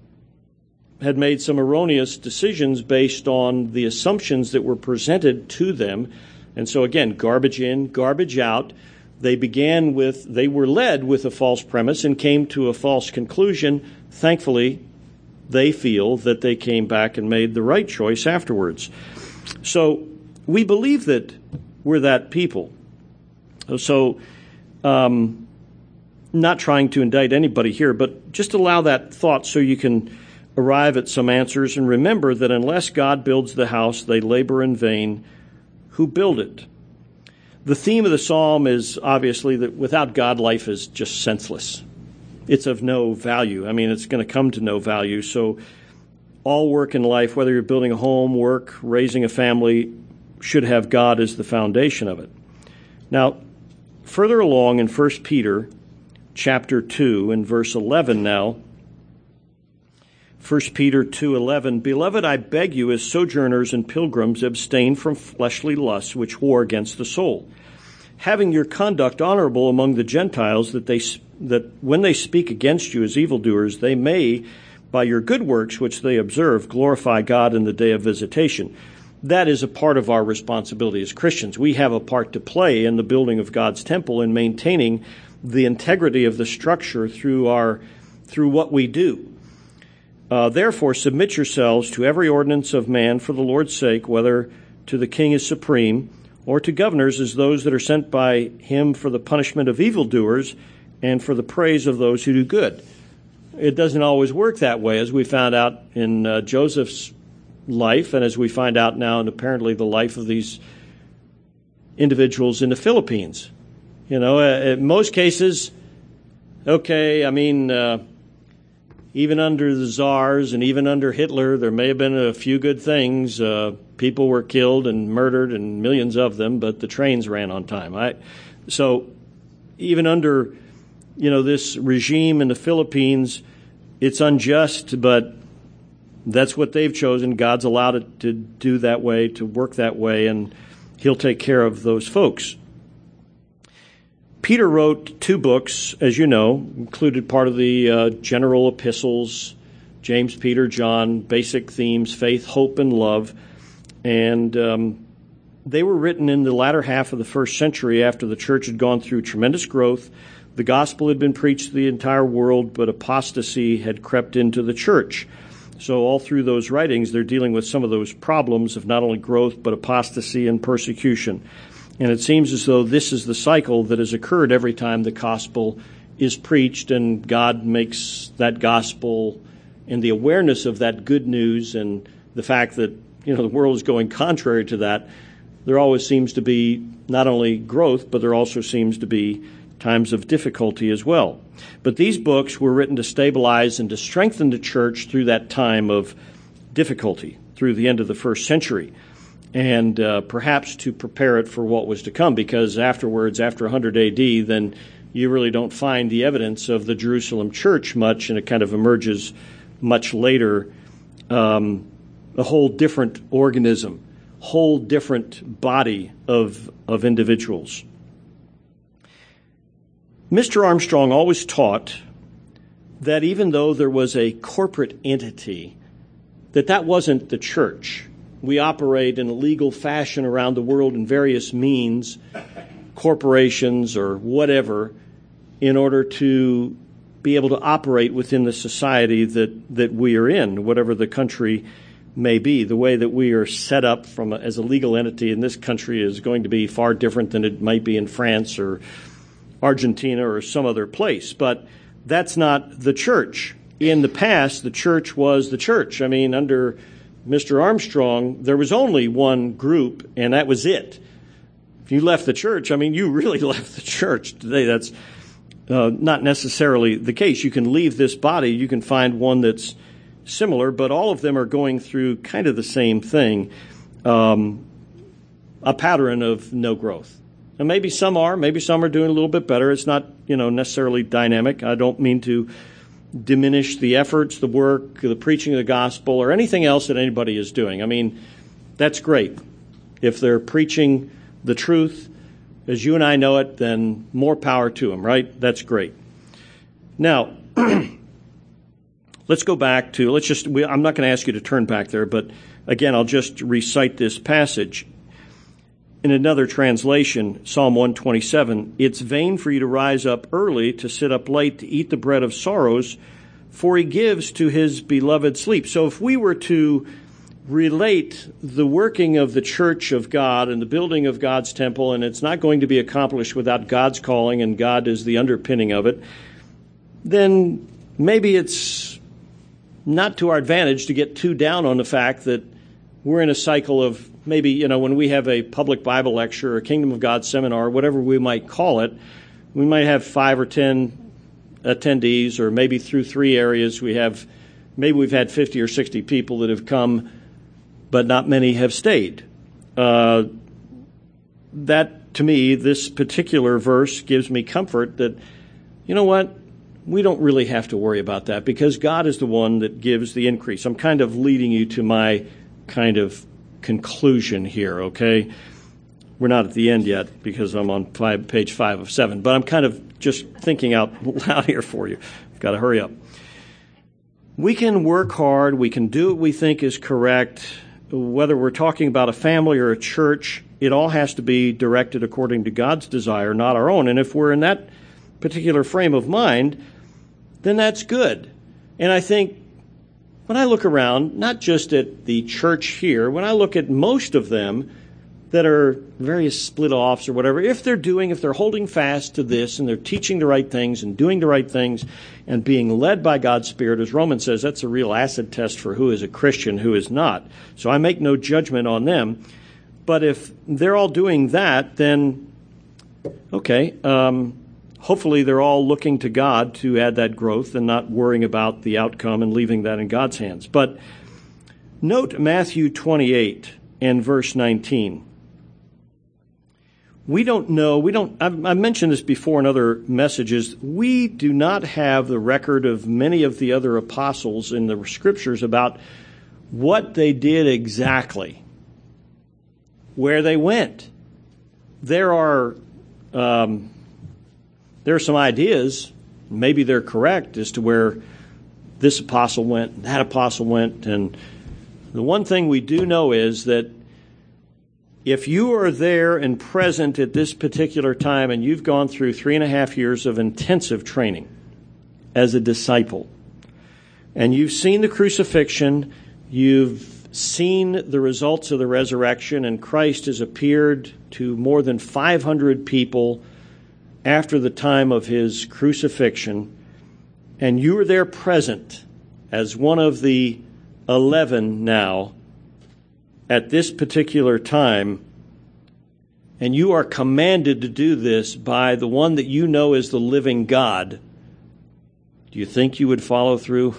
had made some erroneous decisions based on the assumptions that were presented to them. And so again, garbage in, garbage out. They began with, they were led with a false premise and came to a false conclusion. Thankfully, they feel that they came back and made the right choice afterwards. So we believe that we're that people. So, um, not trying to indict anybody here, but just allow that thought so you can arrive at some answers, and remember that unless God builds the house, they labor in vain who build it. The theme of the psalm is obviously that without God, life is just senseless. It's of no value. I mean, it's going to come to no value. So all work in life, whether you're building a home, work, raising a family, should have God as the foundation of it. Now, further along in First Peter chapter two and verse eleven now, First Peter two eleven, Beloved, I beg you as sojourners and pilgrims, abstain from fleshly lusts which war against the soul, having your conduct honorable among the Gentiles, that they that when they speak against you as evildoers, they may, by your good works which they observe, glorify God in the day of visitation. That is a part of our responsibility as Christians. We have a part to play in the building of God's temple and maintaining the integrity of the structure through our through what we do. Uh, therefore, submit yourselves to every ordinance of man for the Lord's sake, whether to the king as supreme, or to governors as those that are sent by him for the punishment of evildoers and for the praise of those who do good. It doesn't always work that way, as we found out in uh, Joseph's life, and as we find out now in apparently the life of these individuals in the Philippines. You know, uh, in most cases, okay, I mean, uh, even under the czars and even under Hitler, there may have been a few good things. Uh, people were killed and murdered, and millions of them, but the trains ran on time. I, so even under, you know, this regime in the Philippines, it's unjust, but that's what they've chosen. God's allowed it to do that way, to work that way, and he'll take care of those folks. Peter wrote two books, as you know, included part of the uh, general epistles, James, Peter, John, basic themes, faith, hope, and love. And um, they were written in the latter half of the first century after the church had gone through tremendous growth. The gospel had been preached to the entire world, but apostasy had crept into the church. So all through those writings, they're dealing with some of those problems of not only growth, but apostasy and persecution. And it seems as though this is the cycle that has occurred every time the gospel is preached, and God makes that gospel and the awareness of that good news and the fact that, you know, the world is going contrary to that, there always seems to be not only growth, but there also seems to be times of difficulty as well. But these books were written to stabilize and to strengthen the church through that time of difficulty, through the end of the first century. And uh, perhaps to prepare it for what was to come, because afterwards, after one hundred A D, then you really don't find the evidence of the Jerusalem church much, and it kind of emerges much later, um, a whole different organism, whole different body of of individuals. Mister Armstrong always taught that even though there was a corporate entity, that that wasn't the church. We operate in a legal fashion around the world in various means, corporations or whatever, in order to be able to operate within the society that, that we are in, whatever the country may be. The way that we are set up from a, as a legal entity in this country is going to be far different than it might be in France or Argentina or some other place. But that's not the church. In the past, the church was the church. I mean, under Mister Armstrong, there was only one group, and that was it. If you left the church, I mean, you really left the church. Today, that's uh, not necessarily the case. You can leave this body, you can find one that's similar, but all of them are going through kind of the same thing, um, a pattern of no growth. And maybe some are, maybe some are doing a little bit better. It's not, you know, necessarily dynamic. I don't mean to diminish the efforts, the work, the preaching of the gospel, or anything else that anybody is doing. I mean, that's great. If they're preaching the truth as you and I know it, then more power to them, right? That's great. Now, let's go back to, let's just, we, I'm not going to ask you to turn back there, but again, I'll just recite this passage. In another translation, Psalm one twenty-seven, it's vain for you to rise up early, to sit up late, to eat the bread of sorrows, for he gives to his beloved sleep. So if we were to relate the working of the church of God and the building of God's temple, and it's not going to be accomplished without God's calling, and God is the underpinning of it, then maybe it's not to our advantage to get too down on the fact that we're in a cycle of maybe, you know, when we have a public Bible lecture or a Kingdom of God seminar, whatever we might call it, we might have five or ten attendees, or maybe through three areas we have, maybe we've had fifty or sixty people that have come, but not many have stayed. Uh, that to me, this particular verse gives me comfort that, you know what, we don't really have to worry about that because God is the one that gives the increase. I'm kind of leading you to my kind of conclusion here, okay? We're not at the end yet because I'm on five, page five of seven, but I'm kind of just thinking out loud here for you. I've got to hurry up. We can work hard. We can do what we think is correct. Whether we're talking about a family or a church, it all has to be directed according to God's desire, not our own. And if we're in that particular frame of mind, then that's good. And I think when I look around, not just at the church here, when I look at most of them that are various split-offs or whatever, if they're doing, if they're holding fast to this and they're teaching the right things and doing the right things and being led by God's Spirit, as Romans says, that's a real acid test for who is a Christian, who is not. So I make no judgment on them. But if they're all doing that, then, okay, um, hopefully they're all looking to God to add that growth and not worrying about the outcome and leaving that in God's hands. But note Matthew twenty-eight and verse nineteen. We don't know, we don't, I've, I've mentioned this before in other messages, we do not have the record of many of the other apostles in the scriptures about what they did exactly, where they went. There are, um, there are some ideas, maybe they're correct, as to where this apostle went, that apostle went, and the one thing we do know is that if you are there and present at this particular time and you've gone through three and a half years of intensive training as a disciple, and you've seen the crucifixion, you've seen the results of the resurrection, and Christ has appeared to more than five hundred people after the time of his crucifixion, and you are there present as one of the eleven now, at this particular time, and you are commanded to do this by the one that you know is the living God, do you think you would follow through?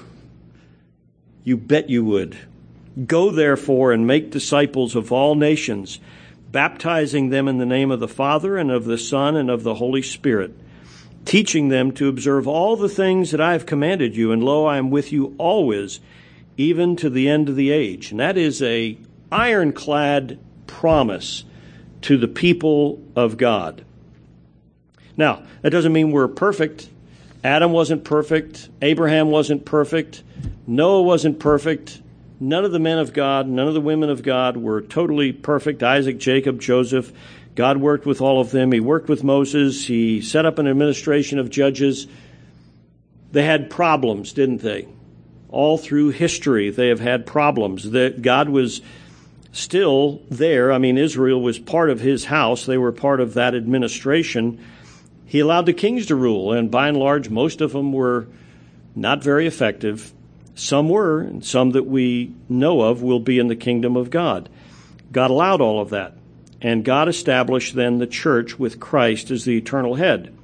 You bet you would. Go therefore and make disciples of all nations, baptizing them in the name of the Father and of the Son and of the Holy Spirit, teaching them to observe all the things that I have commanded you, and lo, I am with you always, even to the end of the age. And that is a ironclad promise to the people of God. Now, that doesn't mean we're perfect. Adam wasn't perfect. Abraham wasn't perfect. Noah wasn't perfect. None of the men of God, none of the women of God were totally perfect. Isaac, Jacob, Joseph, God worked with all of them. He worked with Moses. He set up an administration of judges. They had problems, didn't they? All through history, they have had problems. That God was still there. I mean, Israel was part of his house. They were part of that administration. He allowed the kings to rule, and by and large, most of them were not very effective. Some were, and some that we know of will be in the kingdom of God. God allowed all of that, and God established then the church with Christ as the eternal head.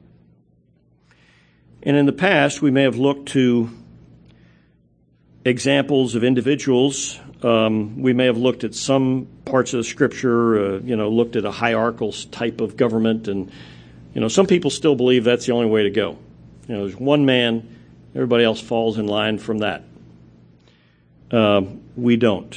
And in the past, we may have looked to examples of individuals. Um, we may have looked at some parts of the Scripture, uh, you know, looked at a hierarchical type of government, and, you know, some people still believe that's the only way to go. You know, there's one man, everybody else falls in line from that. Uh, we don't.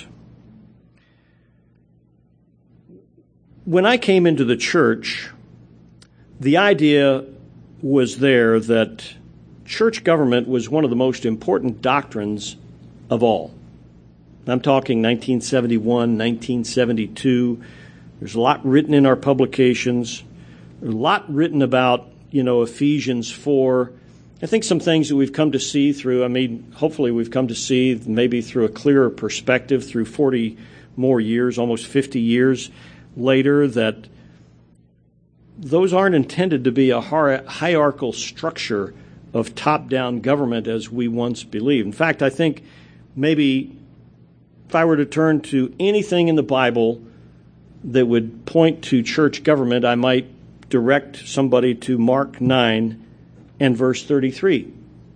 When I came into the church, the idea was there that church government was one of the most important doctrines of all. I'm talking nineteen seventy-one, nineteen seventy-two. There's a lot written in our publications. There's a lot written about, you know, Ephesians four. I think some things that we've come to see through, I mean, hopefully we've come to see maybe through a clearer perspective through forty more years, almost fifty years later, that those aren't intended to be a hierarchical structure of top-down government as we once believed. In fact, I think maybe if I were to turn to anything in the Bible that would point to church government, I might direct somebody to Mark nine and verse thirty-three.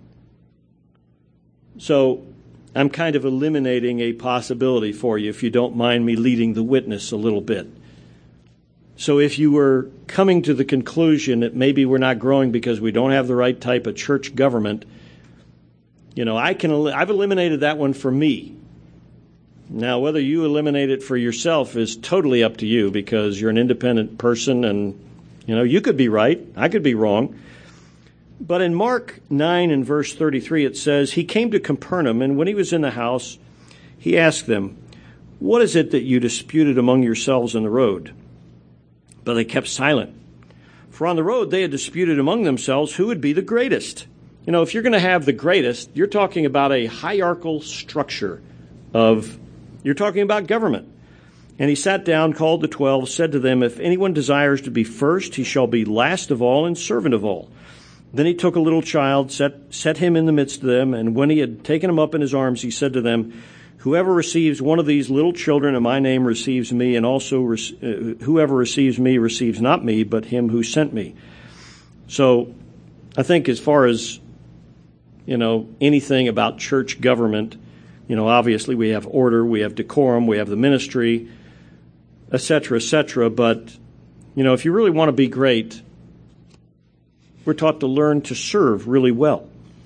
So I'm kind of eliminating a possibility for you, if you don't mind me leading the witness a little bit. So if you were coming to the conclusion that maybe we're not growing because we don't have the right type of church government, you know, I can, I've eliminated that one for me. Now, whether you eliminate it for yourself is totally up to you, because you're an independent person and, you know, you could be right, I could be wrong. But in Mark nine and verse thirty-three, it says, he came to Capernaum, and when he was in the house, he asked them, what is it that you disputed among yourselves on the road? But they kept silent. For on the road they had disputed among themselves who would be the greatest. You know, if you're going to have the greatest, you're talking about a hierarchical structure of, you're talking about government. And he sat down, called the twelve, said to them, if anyone desires to be first, he shall be last of all and servant of all. Then he took a little child, set, set him in the midst of them, and when he had taken him up in his arms, he said to them, whoever receives one of these little children in my name receives me, and also re- uh, whoever receives me receives not me, but him who sent me. So I think as far as, you know, anything about church government, you know, obviously we have order, we have decorum, we have the ministry, et cetera, et cetera. But, you know, if you really want to be great, we're taught to learn to serve really well.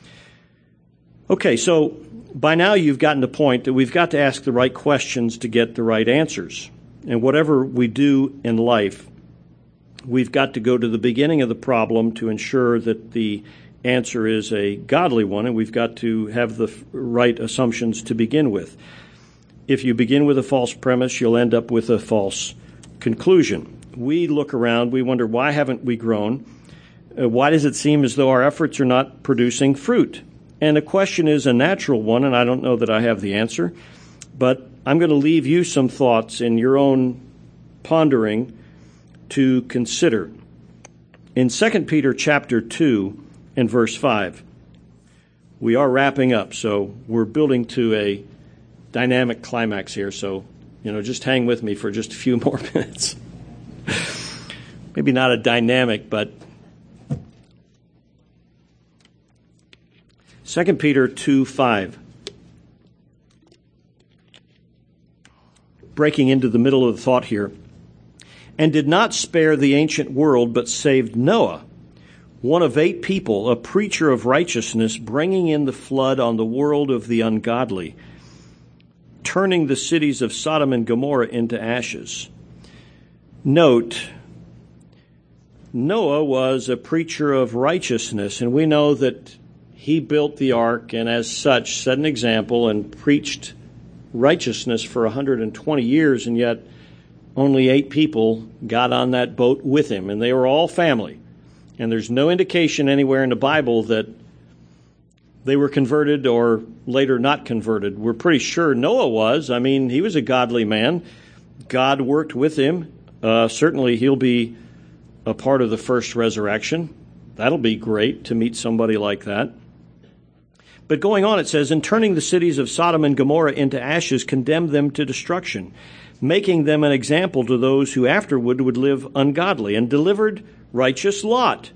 Okay, so by now you've gotten to the point that we've got to ask the right questions to get the right answers. And whatever we do in life, we've got to go to the beginning of the problem to ensure that the answer is a godly one, and we've got to have the right assumptions to begin with. If you begin with a false premise, you'll end up with a false conclusion. We look around, we wonder, why haven't we grown? Uh, why does it seem as though our efforts are not producing fruit? And the question is a natural one, and I don't know that I have the answer, but I'm going to leave you some thoughts in your own pondering to consider. In Second Peter chapter two and verse five, we are wrapping up, so we're building to a dynamic climax here, so, you know, just hang with me for just a few more minutes. Maybe not a dynamic, but Second Peter two five. Breaking into the middle of the thought here. And did not spare the ancient world, but saved Noah, one of eight people, a preacher of righteousness, bringing in the flood on the world of the ungodly, turning the cities of Sodom and Gomorrah into ashes. Note, Noah was a preacher of righteousness, and we know that he built the ark and as such set an example and preached righteousness for one hundred twenty years, and yet only eight people got on that boat with him, and they were all family. And there's no indication anywhere in the Bible that they were converted or later not converted. We're pretty sure Noah was. I mean, he was a godly man. God worked with him. Uh, certainly he'll be a part of the first resurrection. That'll be great to meet somebody like that. But going on, it says, and turning the cities of Sodom and Gomorrah into ashes, condemned them to destruction, making them an example to those who afterward would live ungodly, and delivered righteous Lot,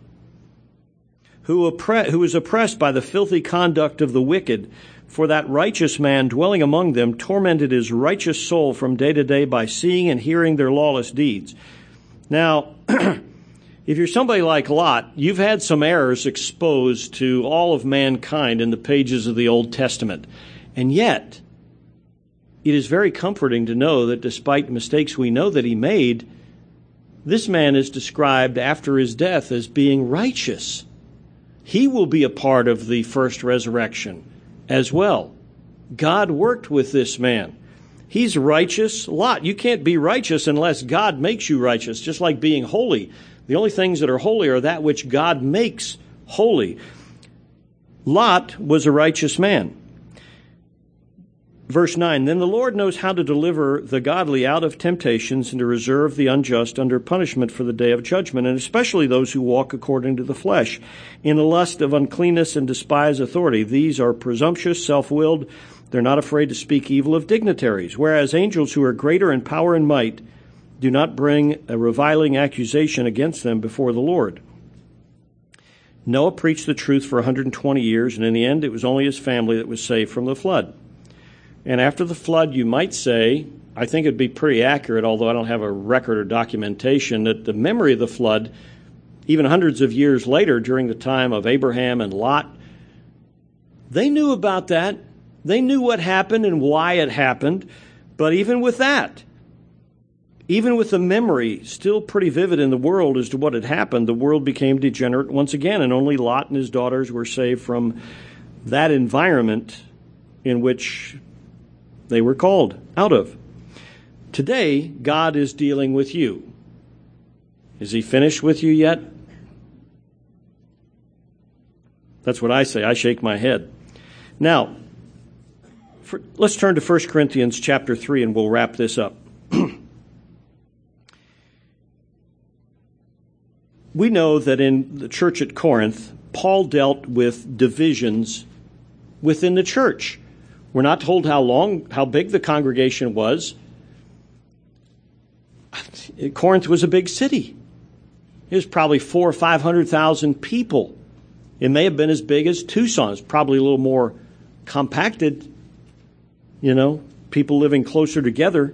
who, oppre- who was oppressed by the filthy conduct of the wicked. For that righteous man dwelling among them tormented his righteous soul from day to day by seeing and hearing their lawless deeds. Now, if you're somebody like Lot, you've had some errors exposed to all of mankind in the pages of the Old Testament. And yet, it is very comforting to know that despite the mistakes we know that he made, this man is described after his death as being righteous. He will be a part of the first resurrection as well. God worked with this man. He's righteous. Lot, you can't be righteous unless God makes you righteous, just like being holy. The only things that are holy are that which God makes holy. Lot was a righteous man. Verse nine, then the Lord knows how to deliver the godly out of temptations and to reserve the unjust under punishment for the day of judgment, and especially those who walk according to the flesh, in the lust of uncleanness and despise authority. These are presumptuous, self-willed. They're not afraid to speak evil of dignitaries, whereas angels who are greater in power and might do not bring a reviling accusation against them before the Lord. Noah preached the truth for one hundred twenty years, and in the end it was only his family that was saved from the flood. And after the flood, you might say, I think it'd be pretty accurate, although I don't have a record or documentation, that the memory of the flood, even hundreds of years later during the time of Abraham and Lot, they knew about that. They knew what happened and why it happened. But even with that, even with the memory still pretty vivid in the world as to what had happened, the world became degenerate once again, and only Lot and his daughters were saved from that environment in which they were called out of. Today, God is dealing with you. Is he finished with you yet? That's what I say. I shake my head. Now, for, let's turn to First Corinthians chapter three, and we'll wrap this up. We know that in the church at Corinth, Paul dealt with divisions within the church. We're not told how long, how big the congregation was. Corinth was a big city. It was probably four or five hundred thousand people. It may have been as big as Tucson. It's probably a little more compacted, you know, people living closer together.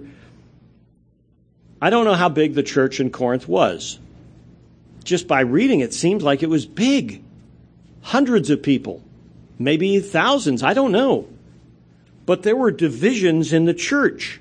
I don't know how big the church in Corinth was. Just by reading it, seems like it was big. Hundreds of people, maybe thousands, I don't know. But there were divisions in the church.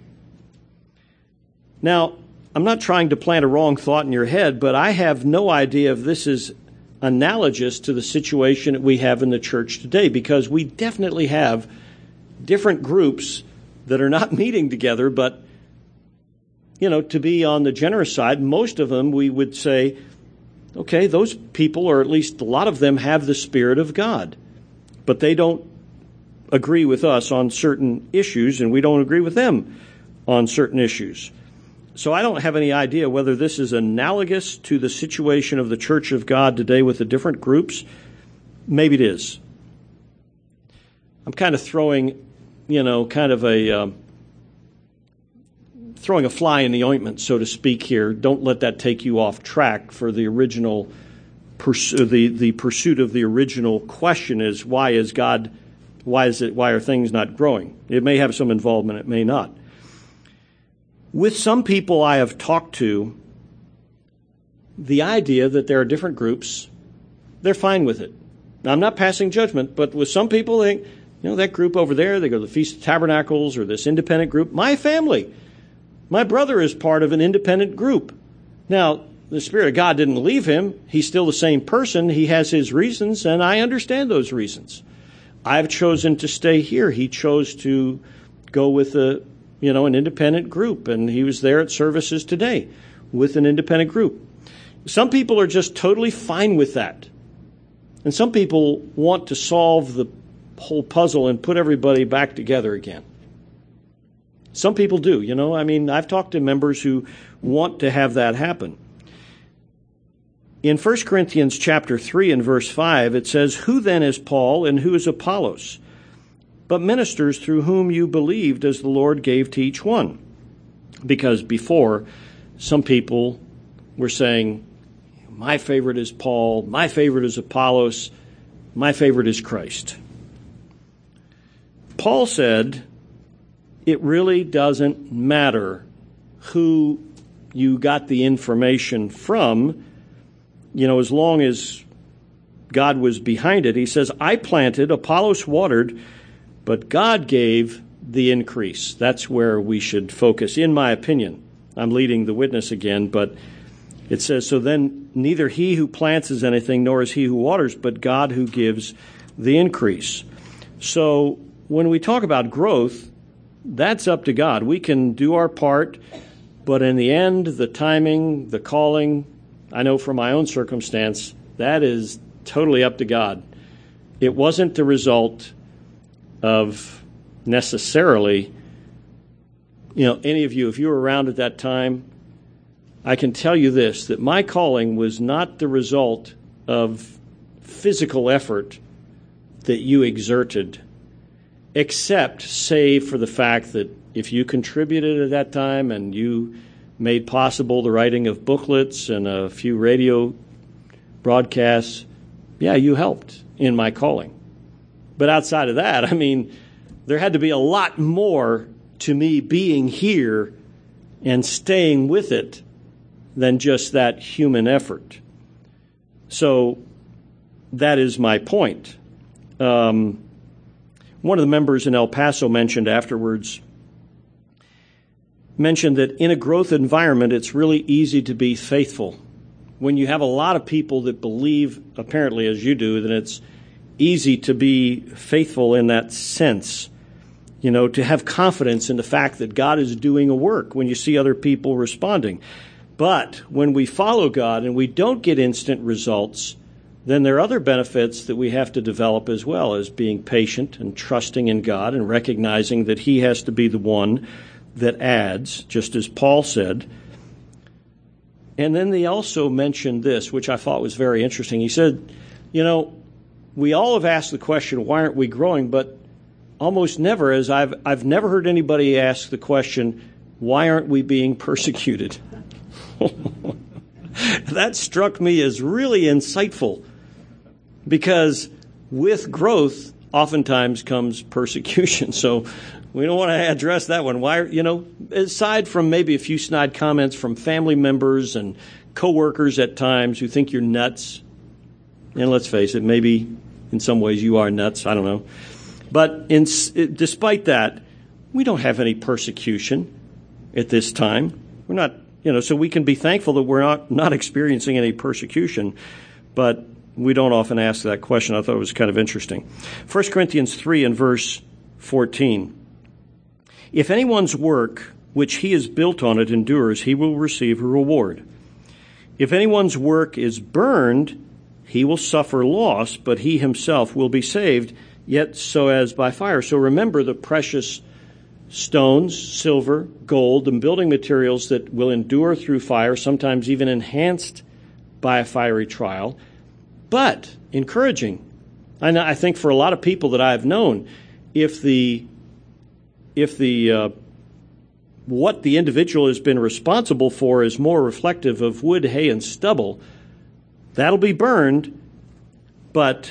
Now, I'm not trying to plant a wrong thought in your head, but I have no idea if this is analogous to the situation that we have in the church today, because we definitely have different groups that are not meeting together, but, you know, to be on the generous side, most of them we would say, okay, those people, or at least a lot of them, have the Spirit of God, but they don't agree with us on certain issues, and we don't agree with them on certain issues. So I don't have any idea whether this is analogous to the situation of the Church of God today with the different groups. Maybe it is. I'm kind of throwing, you know, kind of a um, throwing a fly in the ointment, so to speak here. Don't let that take you off track for the original pursuit. The, the pursuit of the original question is, why is God, why is it, why are things not growing? It may have some involvement, it may not. With some people I have talked to, the idea that there are different groups, they're fine with it. Now, I'm not passing judgment, but with some people, they, you know, that group over there, they go to the Feast of Tabernacles or this independent group. My family, my brother is part of an independent group. Now, the Spirit of God didn't leave him. He's still the same person. He has his reasons, and I understand those reasons. I've chosen to stay here. He chose to go with a you know, an independent group, and he was there at services today with an independent group. Some people are just totally fine with that. And some people want to solve the whole puzzle and put everybody back together again. Some people do, you know. I mean, I've talked to members who want to have that happen. In First Corinthians chapter three and verse five, it says, "Who then is Paul and who is Apollos? But ministers through whom you believed as the Lord gave to each one." Because before, some people were saying, my favorite is Paul, my favorite is Apollos, my favorite is Christ. Paul said, it really doesn't matter who you got the information from, you know, as long as God was behind it. He says, I planted, Apollos watered, but God gave the increase. That's where we should focus, in my opinion. I'm leading the witness again, but it says, so then neither he who plants is anything, nor is he who waters, but God who gives the increase. So when we talk about growth, that's up to God. We can do our part, but in the end, the timing, the calling, I know from my own circumstance, that is totally up to God. It wasn't the result of necessarily, you know, any of you, if you were around at that time, I can tell you this, that my calling was not the result of physical effort that you exerted, except save for the fact that if you contributed at that time and you made possible the writing of booklets and a few radio broadcasts, yeah, you helped in my calling. But outside of that, I mean, there had to be a lot more to me being here and staying with it than just that human effort. So that is my point. Um, one of the members in El Paso mentioned afterwards, mentioned that in a growth environment, it's really easy to be faithful. When you have a lot of people that believe, apparently as you do, then it's easy to be faithful in that sense. You know, to have confidence in the fact that God is doing a work when you see other people responding. But when we follow God and we don't get instant results, then there are other benefits that we have to develop as well, as being patient and trusting in God and recognizing that He has to be the one that adds, just as Paul said. And then they also mentioned this, which I thought was very interesting. He said, you know, we all have asked the question, why aren't we growing? But almost never, as I've I've never heard anybody ask the question, why aren't we being persecuted? That struck me as really insightful, because with growth oftentimes comes persecution. So we don't want to address that one. Why, you know, aside from maybe a few snide comments from family members and coworkers at times who think you're nuts, and let's face it, maybe in some ways you are nuts, I don't know. But in, despite that, we don't have any persecution at this time. We're not, you know, so we can be thankful that we're not, not experiencing any persecution, but we don't often ask that question. I thought it was kind of interesting. First Corinthians three and verse fourteen. If anyone's work which he has built on it endures, he will receive a reward. If anyone's work is burned, he will suffer loss, but he himself will be saved, yet so as by fire. So remember the precious stones, silver, gold, and building materials that will endure through fire, sometimes even enhanced by a fiery trial, but encouraging. And I think for a lot of people that I've known, if the if the uh, what the individual has been responsible for is more reflective of wood, hay, and stubble, that'll be burned, but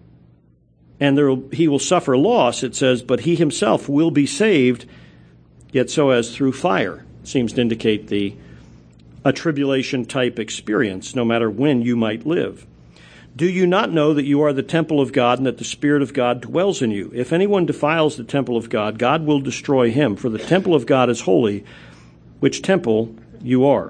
and there will, he will suffer loss, it says, but he himself will be saved, yet so as through fire. Seems to indicate the a tribulation-type experience, no matter when you might live. Do you not know that you are the temple of God and that the Spirit of God dwells in you? If anyone defiles the temple of God, God will destroy him, for the temple of God is holy, which temple you are.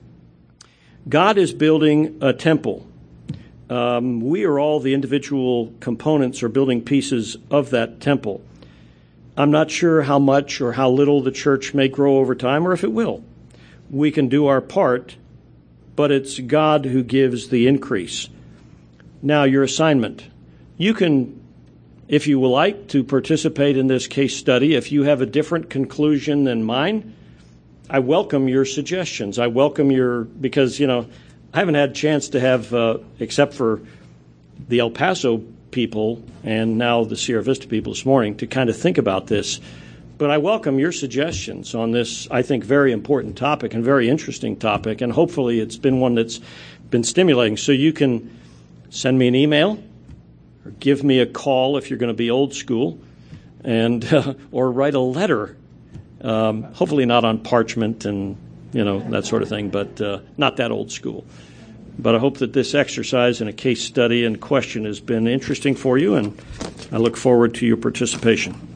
God is building a temple. Um, we are all the individual components or building pieces of that temple. I'm not sure how much or how little the church may grow over time, or if it will. We can do our part, but it's God who gives the increase. Now, your assignment. You can, if you would like to participate in this case study, if you have a different conclusion than mine, I welcome your suggestions. I welcome your, because, you know, I haven't had a chance to have, uh, except for the El Paso people and now the Sierra Vista people this morning, to kind of think about this. But I welcome your suggestions on this, I think, very important topic and very interesting topic. And hopefully it's been one that's been stimulating. So you can send me an email or give me a call if you're going to be old school, and uh, or write a letter, um, hopefully not on parchment and, you know, that sort of thing, but uh, not that old school. But I hope that this exercise and a case study and question has been interesting for you, and I look forward to your participation.